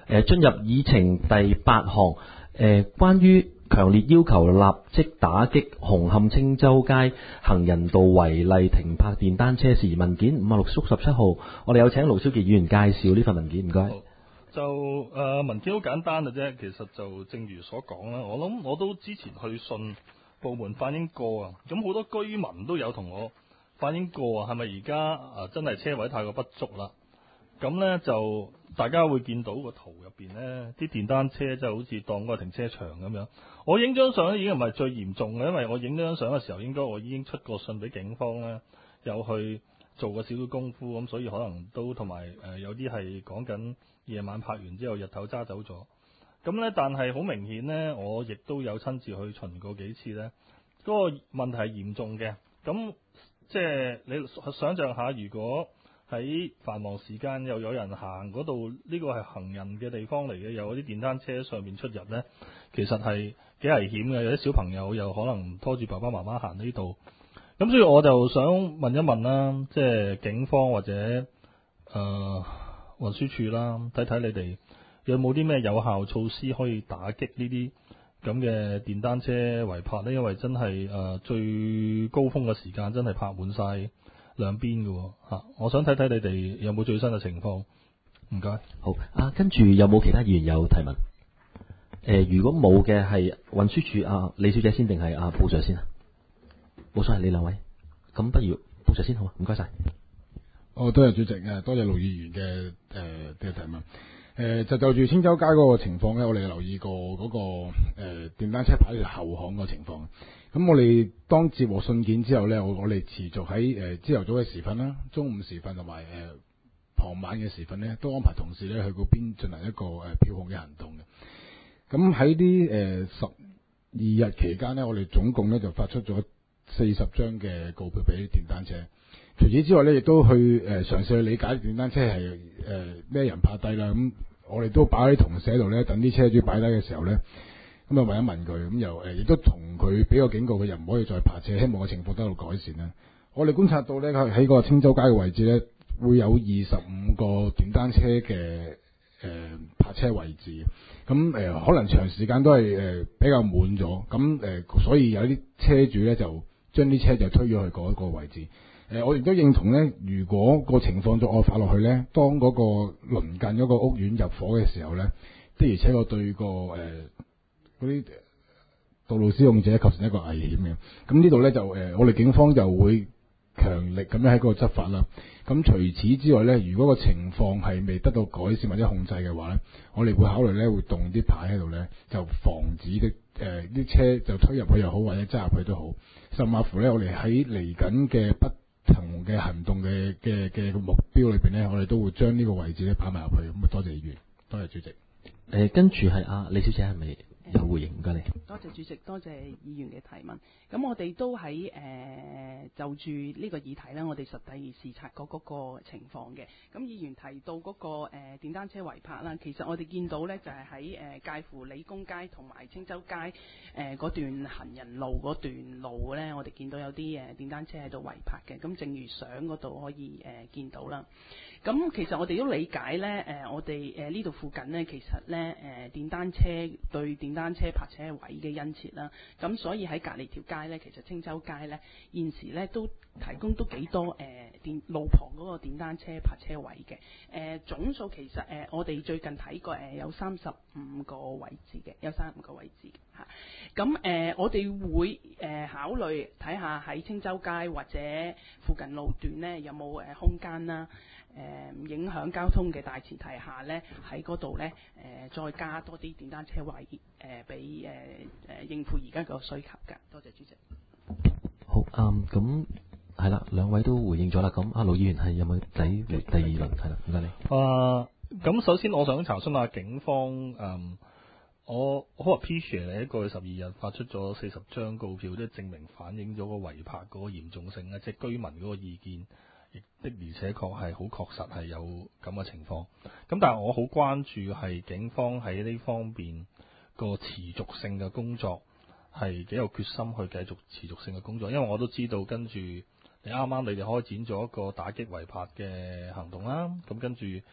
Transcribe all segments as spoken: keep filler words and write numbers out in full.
誒，進入議程第八項，誒、呃，關於強烈要求立即打擊紅磡青洲街行人道違例停泊電單車事宜文件五啊六縮十七號，我哋有請盧超傑議員介紹呢份文件，唔該。 就誒、呃、文件好簡單嘅啫，其實就正如所講啦，我諗我都之前去信部門反映過啊，咁好多居民都有同我反映過啊，係咪而家誒真係車位太過不足啦？咁呢，就大家會見到個圖入邊呢啲電單車就好似當個停車場咁樣。我影張相已經唔係最嚴重嘅，因為我影張相嘅時候應該我已經出過信俾警方呢，有去做過少少功夫，咁所以可能都同埋誒有啲係講緊夜晚拍完之後日頭揸走咗。咁呢，但係好明顯呢，我亦都有親自去巡過幾次呢，嗰個問題係嚴重嘅。咁即係你想象下，如果喺繁忙時間又有人行嗰度，呢個係行人嘅地方嚟嘅，有啲電單車上面出入呢，其實係幾危險嘅。有啲小朋友又可能拖住爸爸媽媽行呢度，咁所以我就想問一問啦，即係警方或者誒、呃、運輸署啦，睇睇你哋有冇啲咩有效措施可以打擊呢啲咁嘅電單車違泊呢？因為真係誒、呃、最高峰嘅時間真係泊滿晒兩邊嘅吓，我想睇睇你哋有冇最新嘅情況。唔該。 好啊，跟住有冇其他議員有提問？誒、呃，如果冇嘅係運輸署啊，李小姐先定係啊部長先啊？冇所謂，你兩位。咁不如部長先好啊，唔該晒。 哦，多謝主席誒，多謝盧議員嘅誒嘅提問。誒、呃，就就住青洲街嗰個情況咧，我哋留意過嗰、那個誒、呃、電單車牌後巷個情況。咁我哋當接獲信件之後呢，我我哋持續喺誒朝頭早嘅時分啦、中午時分同埋誒傍晚嘅時分呢，都安排同事呢去嗰邊進行一個誒、呃、票控嘅行動嘅。咁喺啲誒十二日期間呢，我哋總共呢就發出咗四十張嘅告票俾電單車。除此之外呢，亦都去誒、呃、嘗試去理解電單車係誒咩人泊低啦。咁我哋都擺喺同事喺度呢，等啲車主擺低嘅時候呢。咁啊問一問佢，咁又誒亦都同佢俾個警告，佢又唔可以再泊車，希望個情況得到改善啦。我哋觀察到咧，喺個青洲街嘅位置咧，會有二十五個電單車嘅誒、呃、泊車位置。咁誒、呃、可能長時間都係誒、呃、比較滿咗，咁誒、呃、所以有啲車主咧就將啲車就推咗去嗰個位置。誒、呃、我亦都認同咧，如果個情況再惡化落去咧，當嗰個鄰近嗰個屋苑入伙嘅時候咧，的而且確對個誒。呃嗰啲道路使用者構成一個危險嘅，咁呢度呢，就誒、呃，我哋警方就會強力咁樣喺嗰個執法啦。咁除此之外呢，如果個情況係未得到改善或者控制嘅話呢，我哋會考慮呢，會動啲牌喺度呢，就防止啲誒啲車就推入去又好，或者揸入去都好。甚至乎呢，我哋喺嚟緊嘅不同嘅行動嘅嘅嘅目標裏邊呢，我哋都會將呢個位置呢擺埋入去。咁多謝議員，多謝主席。誒、 呃，跟住係阿李小姐係咪？有回應，唔該你。 多謝主席，多謝議員嘅提問。咁我哋都喺誒、呃、就住呢個議題呢，我哋實地視察過嗰個情況嘅。咁議員提到嗰、那個誒、呃、電單車違泊啦，其實我哋見到呢，就係喺誒介乎理工街同埋青洲街誒嗰、呃、段行人路嗰段路呢，我哋見到有啲誒、呃、電單車喺度違泊嘅。咁正如相嗰度可以誒、呃、見到啦。咁其實我哋都理解呢，誒、呃、我哋誒呢度附近呢，其實呢，誒、呃、電單車對電單車泊車位嘅殷切啦，咁所以喺隔離條街呢，其實青洲街呢，現時呢都提供都幾多誒、呃、電路旁嗰個電單車泊車位嘅，誒、呃、總數其實誒、呃、我哋最近睇過誒、呃、有三十五個位置嘅，有三十五個位置嘅嚇，咁、啊、誒、呃、我哋會誒、呃、考慮睇下喺青洲街或者附近路段呢，有冇誒、呃、空間啦。誒、呃、影響交通嘅大前提下呢，喺嗰度呢，誒、呃、再加多啲電單車位誒，俾誒誒應付而家個需求㗎。多謝主席。 好，嗯，咁係啦，兩位都回應咗啦。咁阿盧議員係有冇第第二輪係啦？唔該你。 啊，咁首先我想查詢下警方，嗯，我好 appreciate 你喺過去十二日發出咗四十張告票，即係證明反映咗個違泊嗰個嚴重性咧，即係居民嗰個意見。的而且確係好確實係有咁嘅情況，咁但係我好關注係警方喺呢方面個持續性嘅工作係幾有決心去繼續持續性嘅工作，因為我都知道跟住你啱啱你哋開展咗一個打擊違泊嘅行動啦，咁跟住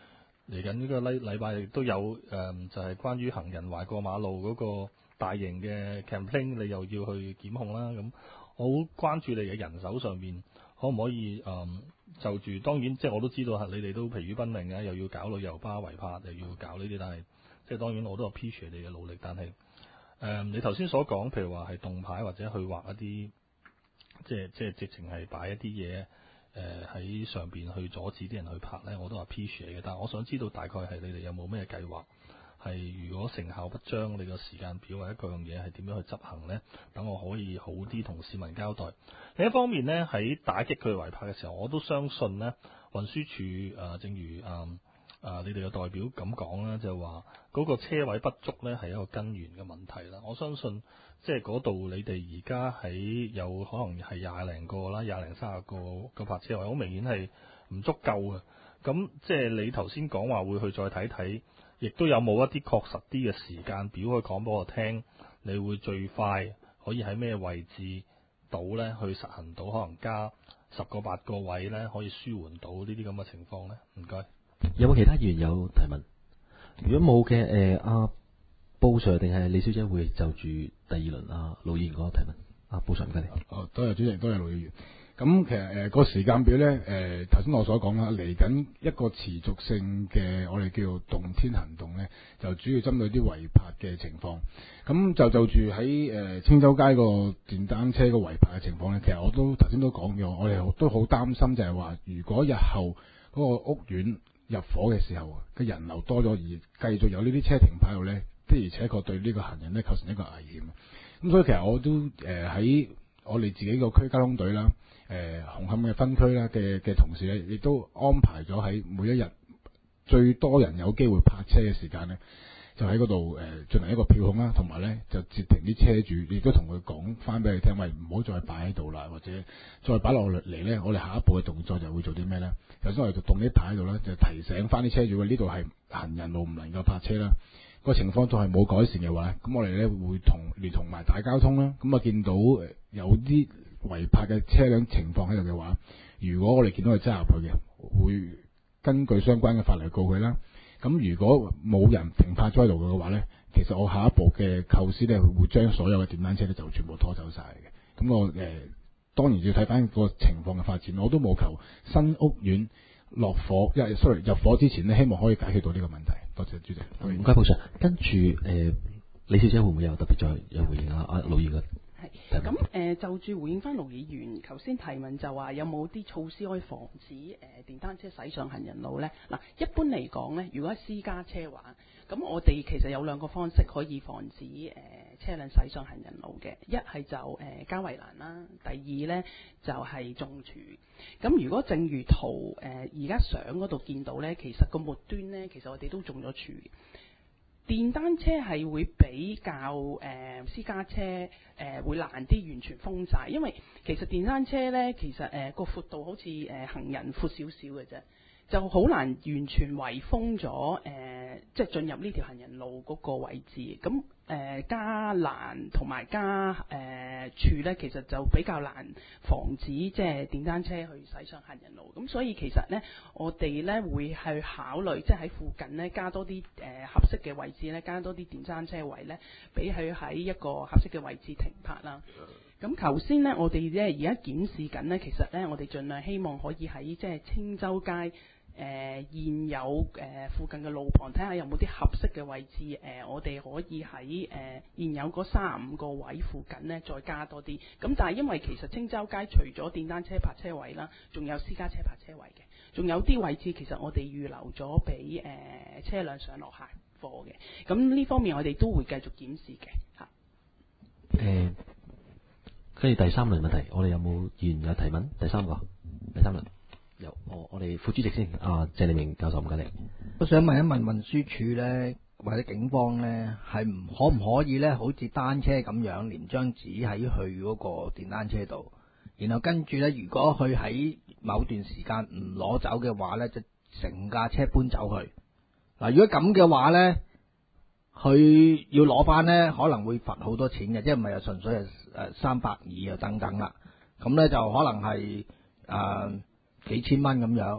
嚟緊呢個禮禮拜亦都有誒、呃，就係、是、關於行人橫過馬路嗰個大型嘅 campaign，你又要去檢控啦。咁我好關注你嘅人手上面，可唔可以誒、呃、就住？當然即係我都知道係你哋都疲於奔命嘅，又要搞旅遊巴違泊，又要搞呢啲，但係即係當然我都有 appreciate 你嘅努力，但係誒、呃、你頭先所講，譬如話係動牌或者去畫一啲，即係即係直情係擺一啲嘢。誒喺、呃、上邊去阻止啲人去拍呢，我都話 appreciate 嘅。但係我想知道大概係你哋有冇咩計劃？係如果成效不彰，你個時間表或者各樣嘢係點樣去執行呢？等我可以好啲同市民交代。另一方面呢，喺打擊佢違泊嘅時候，我都相信呢運輸署誒、呃，正如誒。呃啊！你哋嘅代表咁講啦，就係話嗰個車位不足呢係一個根源嘅問題啦。我相信即係嗰度你哋而家喺有可能係廿零個啦，廿零三十個個泊車位，好明顯係唔足夠嘅。咁即係你頭先講話會去再睇睇，亦都有冇一啲確實啲嘅時間表可以講俾我聽？你會最快可以喺咩位置度呢去實行到，可能加十個八個位呢，可以舒緩到呢啲咁嘅情況呢？唔該。 有冇其他議員有提問？如果冇嘅，誒、呃、阿布 Sir 定係李小姐會就住第二輪阿盧議員嗰個提問。阿布 Sir唔該你。 哦，多謝主席，多謝盧議員。咁其實誒、呃個時間表咧，誒頭先我所講啦，嚟緊一個持續性嘅我哋叫做動天行動咧，就主要針對啲違泊嘅情況。咁就就住喺誒青洲街個電單車個違泊嘅情況咧，其實我都頭先都講咗，我哋都好擔心就係話，如果日後嗰個屋苑入伙嘅時候，嘅人流多咗，而繼續有呢啲車停擺度呢，的而且確對呢個行人呢構成一個危險。咁所以其實我都誒喺、呃、我哋自己個區交通隊啦，誒、呃、紅磡嘅分區啦嘅嘅同事呢，亦都安排咗喺每一日最多人有機會泊車嘅時間呢，就喺嗰度誒進行一個票控啦，同埋呢就截停啲車主，亦都同佢講翻俾佢聽，喂，唔好再擺喺度啦，或者再擺落嚟呢，我哋下一步嘅動作就會做啲咩呢？首先我哋就動啲牌喺度咧，就提醒翻啲車主，呢度係行人路唔能夠泊車啦。個情況仲係冇改善嘅話，咁我哋咧會同聯同埋大交通啦。咁啊見到有啲違泊嘅車輛情況喺度嘅話，如果我哋見到佢揸入去嘅，會根據相關嘅法例告佢啦。咁如果冇人停泊咗喺度嘅話咧，其實我下一步嘅構思咧，會將所有嘅電單車咧就全部拖走晒嘅。咁我誒。呃當然要睇翻個情況嘅發展，我都冇求新屋苑落伙，因為 sorry 入伙之前呢，希望可以解決到呢個問題。多謝主席。 唔該，布 Sir。跟住誒，李小姐會唔會有特別再有回應啊？阿盧議員。 係。咁誒、呃、就住回應翻盧議員頭先提問，就話有冇啲措施可以防止誒、呃、電單車駛上行人路呢？嗱，一般嚟講呢，如果係私家車話，咁我哋其實有兩個方式可以防止誒、呃、車輛駛上行人路嘅，一係就誒、呃、加圍欄啦，第二呢就係、是、種柱。咁如果正如圖誒而家相嗰度見到呢，其實個末端呢，其實我哋都種咗柱。電單車係會比較誒、呃、私家車誒、呃、會難啲完全封晒，因為其實電單車呢，其實誒個、呃、闊度好似誒、呃、行人闊少少嘅啫，就好難完全圍封咗誒、呃，即係進入呢條行人路嗰個位置。咁誒、呃、加欄同埋加誒、呃、柱呢，其實就比較難防止即係電單車去駛上行人路。咁所以其實呢，我哋呢會去考慮，即係喺附近呢加多啲誒、呃、合適嘅位置呢，加多啲電單車位呢，俾佢喺一個合適嘅位置停泊啦。咁頭先呢，我哋咧而家檢視緊呢，其實呢，我哋盡量希望可以喺即係青洲街誒、呃、現有誒、呃、附近嘅路旁睇下有冇啲合適嘅位置誒、呃，我哋可以喺誒、呃、現有嗰三十五個位附近呢再加多啲。咁但係因為其實青洲街除咗電單車泊車位啦，仲有私家車泊車位嘅，仲有啲位置其實我哋預留咗俾誒車輛上落客貨嘅。咁呢方面我哋都會繼續檢視嘅嚇。 誒。跟住第三輪問題，我哋有冇議員有提問？第三個，第三輪有，我我哋副主席先，啊鄭利明教授唔該你。 我想問一問運輸署咧，或者警方咧，係唔可唔可以咧，好似單車咁樣，連張紙喺佢嗰個電單車度，然後跟住咧，如果佢喺某段時間唔攞走嘅話咧，就成架車搬走去。嗱，如果咁嘅話咧，佢要攞翻咧，可能會罰好多錢嘅，即係唔係又純粹係誒三百二啊等等啦。咁咧就可能係誒、呃、幾千蚊咁樣。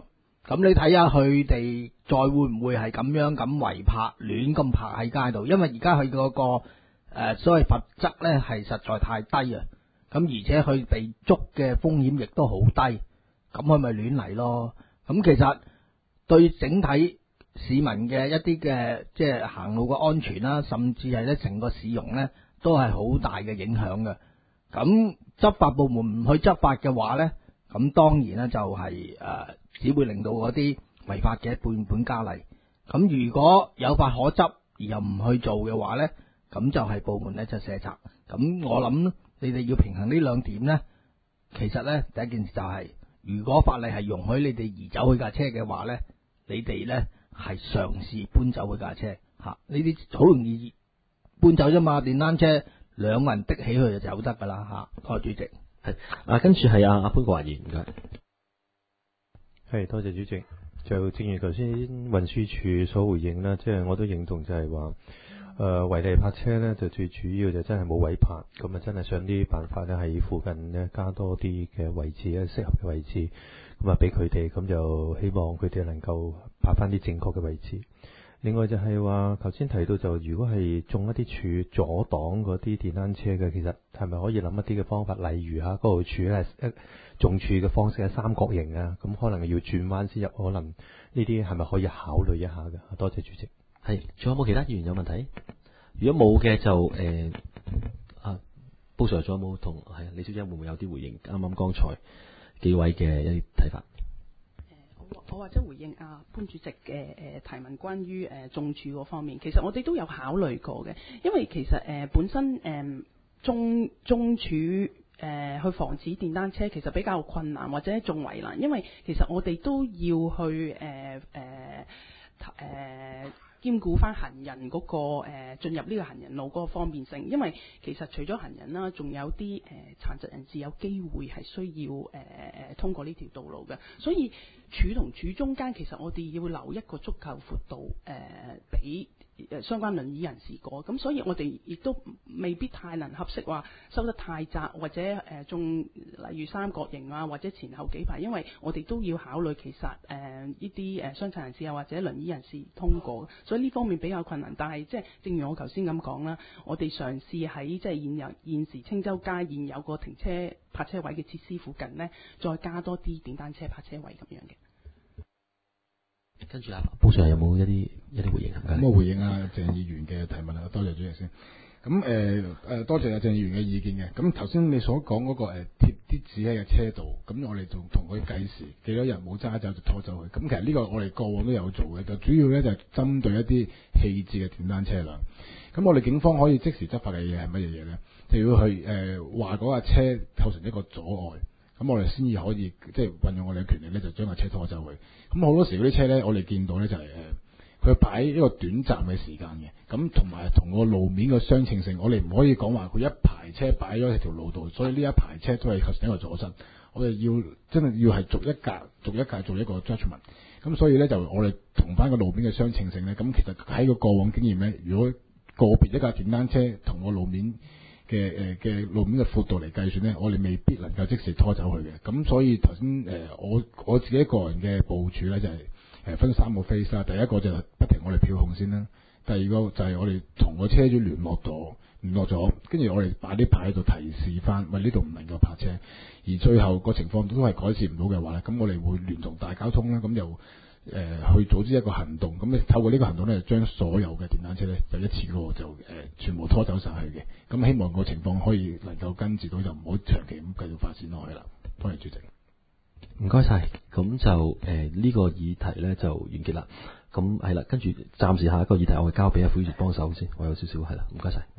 咁你睇下佢哋再會唔會係咁樣咁違泊亂咁泊喺街度？因為而家佢嗰個誒、呃、所謂罰則咧係實在太低啊！咁而且佢被捉嘅風險亦都好低，咁佢咪亂嚟咯？咁其實對整體市民嘅一啲嘅即係行路嘅安全啦，甚至係咧成個市容咧都係好大嘅影響嘅。咁執法部門唔去執法嘅話咧，咁當然咧就係、是、誒、呃、只會令到嗰啲違法嘅變本加厲。咁如果有法可執而又唔去做嘅話咧，咁就係部門咧就卸責。咁我諗你哋要平衡呢兩點咧，其實咧第一件事就係、是，如果法例係容許你哋移走佢架車嘅話咧，你哋咧係嘗試搬走佢架車嚇，呢啲好容易搬走啫嘛。電單車兩個人的起佢就走得噶啦嚇。多謝主席。 係啊，跟住係阿阿潘國華議員，唔該。 係多謝主席。就正如頭先運輸署所回應啦，即係我都認同就係話，誒違例泊車咧就最主要就真係冇位泊，咁啊真係想啲辦法咧喺附近咧加多啲嘅位置咧，適合嘅位置，咁啊俾佢哋，咁就希望佢哋能夠泊翻啲正確嘅位置。另外就係話，頭先提到就如果係種一啲柱阻擋嗰啲電單車嘅，其實係咪可以諗一啲嘅方法？例如嚇嗰度柱咧，一種柱嘅方式係三角形啊，咁可能要轉彎先入，可能呢啲係咪可以考慮一下嘅？多謝主席。 係，仲有冇其他議員有問題？如果冇嘅就誒啊，布 Sir 仲有冇同係李小姐會唔會有啲回應？啱啱剛才幾位嘅一啲睇法。 我或者回應阿潘主席嘅誒提問，關於誒種柱嗰方面，其實我哋都有考慮過嘅，因為其實誒、呃、本身誒種種柱誒、呃、去防止電單車其實比較困難，或者仲為難，因為其實我哋都要去誒誒誒。呃呃兼顧翻行人嗰、那個誒進、呃、入呢個行人路嗰個方便性，因為其實除咗行人啦，仲有啲誒、呃、殘疾人士有機會係需要誒誒、呃、通過呢條道路嘅，所以柱同柱中間其實我哋要留一個足夠闊度誒俾誒相關輪椅人士過，咁所以我哋亦都未必太能合適話收得太窄，或者誒仲、呃、例如三角形啊，或者前後幾排，因為我哋都要考慮其實誒呢啲誒傷殘人士啊或者輪椅人士通過，所以呢方面比較困難。但係即係正如我頭先咁講啦，我哋嘗試喺即係現有現時青洲街現有個停車泊車位嘅設施附近呢，再加多啲電單車泊車位咁樣嘅。 跟住啊，布 Sir 有冇一啲一啲回應啊？ 咁我回應啊鄭議員嘅提問啊，多謝主席先。咁誒誒，多謝阿鄭議員嘅意見嘅。咁頭先你所講嗰個誒貼啲紙喺個車度，咁我哋仲同佢計時，幾多日冇揸走就拖走佢。咁其實呢個我哋過往都有做嘅，就主要咧就係針對一啲棄置嘅電單車輛。咁我哋警方可以即時執法嘅嘢係乜嘢嘢咧？就要去誒話嗰架車構成一個阻礙。咁我哋先至可以即係運用我哋嘅權力咧，就將架車拖走去。咁好多時嗰啲車咧，我哋見到咧就係誒，佢擺一個短暫嘅時間嘅。咁同埋同個路面嘅相稱性，我哋唔可以講話佢一排車擺咗喺條路度，所以呢一排車都係構成一個阻塞。我哋要真係要係逐一格逐一格做一個 judgment。咁所以咧就我哋同翻個路面嘅相稱性咧，咁其實喺個過往經驗咧，如果個別一架電單車同個路面嘅誒嘅路面嘅闊度嚟計算咧，我哋未必能夠即時拖走佢嘅。咁所以頭先誒我我自己個人嘅部署咧就係、是、誒、呃、分三個 phase 啦。第一個就係不停我哋票控先啦。第二個就係我哋同個車主聯絡咗，聯絡咗，跟住我哋擺啲牌喺度提示翻，喂呢度唔能夠泊車。而最後個情況都係改善唔到嘅話咧，咁我哋會聯同大交通啦，咁又誒、呃、去組織一個行動。咁咧透過呢個行動咧，就將所有嘅電單車咧就一次過就誒、呃、全部拖走晒去嘅。咁希望個情況可以能夠根治到，就唔好長期咁繼續發展落去啦。多謝主席。 唔該晒，咁就誒呢、呃這個議題咧就完結啦。咁係啦，跟住暫時下一個議題，我會交俾阿副主席幫手先。我有少少係啦，唔該晒。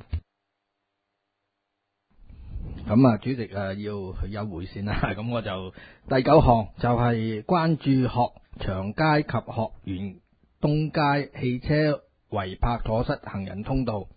咁啊，主席啊，要休會先啦。咁我就第九項就係關注學長街及學園東街汽車違泊阻塞行人通道。